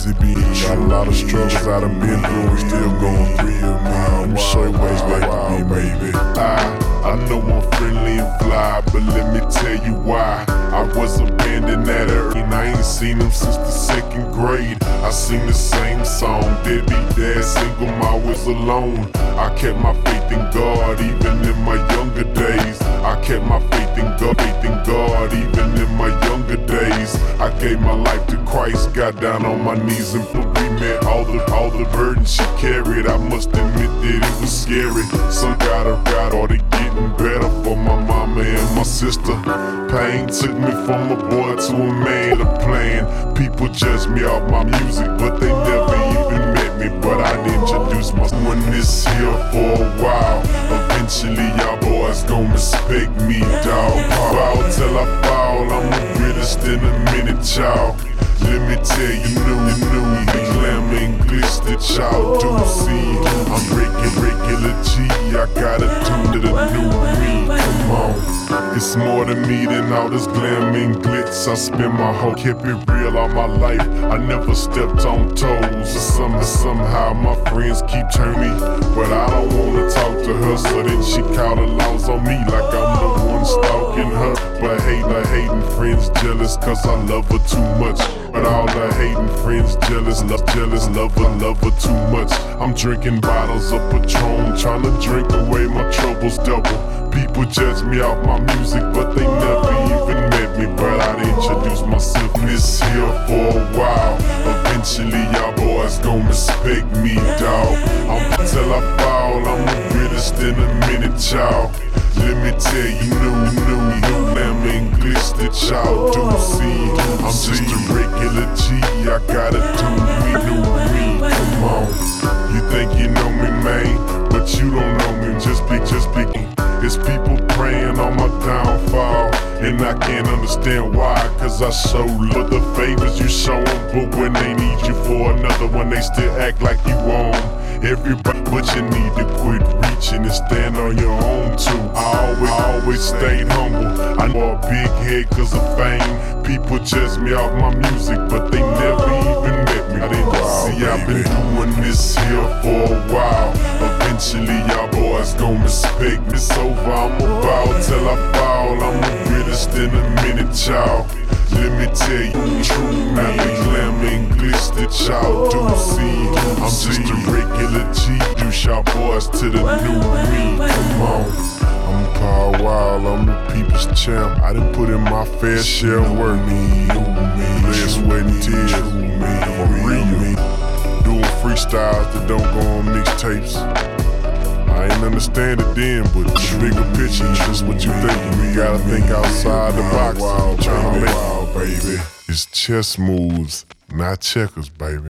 easy being got a lot of struggles I done been through and still going through them. Let me show you what it's like to be, baby. I know I'm friendly and fly, but let me tell you why. I was abandoned at her, and I ain't seen him since the second grade. I sing the same song, deadbeat dad, single mom was alone. I kept my faith in God, even in my younger days. I kept my faith in God, even in my younger days. I gave my life to Christ, got down on my knees and we met all the burdens she carried. I must admit that it was scary. Some got all the getting better for my mama and my sister. Pain took me from a boy to a man, a plan. People judge me off my music, but they never even met me. But I'd introduce myself when this here for a while. Eventually y'all boys gon' respect me, dawg. Fall till I fall, I'm the realest in a minute, y'all. Let me tell you, the glamour English that y'all do see. I'm regular G, I gotta do to the new me. Come on, it's more to me than all this glamour and glitz. I spent my whole, kept it real all my life. I never stepped on toes. Somehow my friends keep turning me, but I don't wanna talk to her. So then she called the laws on me like I'm the one stalking her. But hating friends jealous, cause I love her too much. But all the hating friends jealous, love her too much. I'm drinking bottles of Patron, trying to drink away my troubles double. People judge me off my music, but they never even met me. But I'd introduce myself this here for a while. Eventually y'all boys gon' respect me, dawg. Till I fall, I'm the realest in a minute, y'all. Let me tell you, new glamour English that y'all do see. I'm just a regular G, I gotta do me, new me. Come on, you think you know me, man, but you don't know me. Just be. It's people praying on my downfall, and I can't understand why. Cause I show love the favors you show them, but when they need you for another one, they still act like you own everybody. But you need to quit reaching and stand on your own too. I always stayed humble. I know a big head cause of fame. People judge me off my music, but they never even met me. I didn't see I've been doing this here for a while. Eventually y'all boys gon' respect me. It's over, I'm about till I fall. I'm the realest in a minute, y'all. Let me tell you the truth, not the glamour English that y'all do see. I'm just a regular G, juice y'all boys to the new me. Come on, I'm Paul Wild, I'm the people's champ. I done put in my fair share of work. Blood, sweat and tears, for real. Doing freestyles that don't go on mixtapes. I ain't understand it then, but the bigger picture is just what you thinking. You gotta think outside the box. Trying to make, baby. It's chess moves, not checkers, baby.